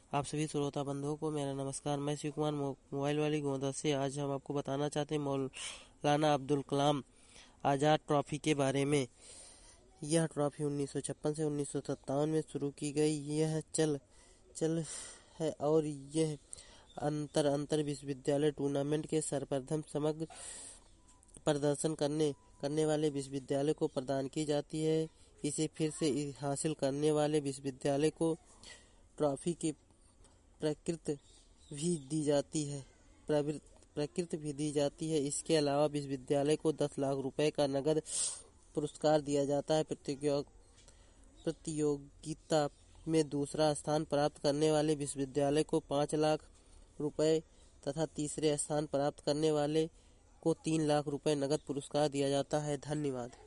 आप सभी श्रोता बंधुओं को मेरा नमस्कार। मैं शिव कुमार मोबाइल वाली गोंदा से। आज हम आपको बताना चाहते हैं मौलाना अब्दुल कलाम आज़ाद ट्रॉफी के बारे में। यह ट्रॉफी 1956 से 1957 में शुरू की गई। यह चल है और यह अंतर विश्वविद्यालय टूर्नामेंट के सर्वप्रथम समग्र प्रदर्शन करने वाले विश्वविद्यालय को प्रदान की जाती है। इसे फिर से हासिल करने वाले विश्वविद्यालय को ट्रॉफी की प्रकृति भी दी जाती है। इसके अलावा विश्वविद्यालय को 10 लाख रुपए का नगद पुरस्कार दिया जाता है। प्रतियोगिता में दूसरा स्थान प्राप्त करने वाले विश्वविद्यालय को 5 लाख रुपए तथा तीसरे स्थान प्राप्त करने वाले को 3 लाख रुपए नगद पुरस्कार दिया जाता है। धन्यवाद।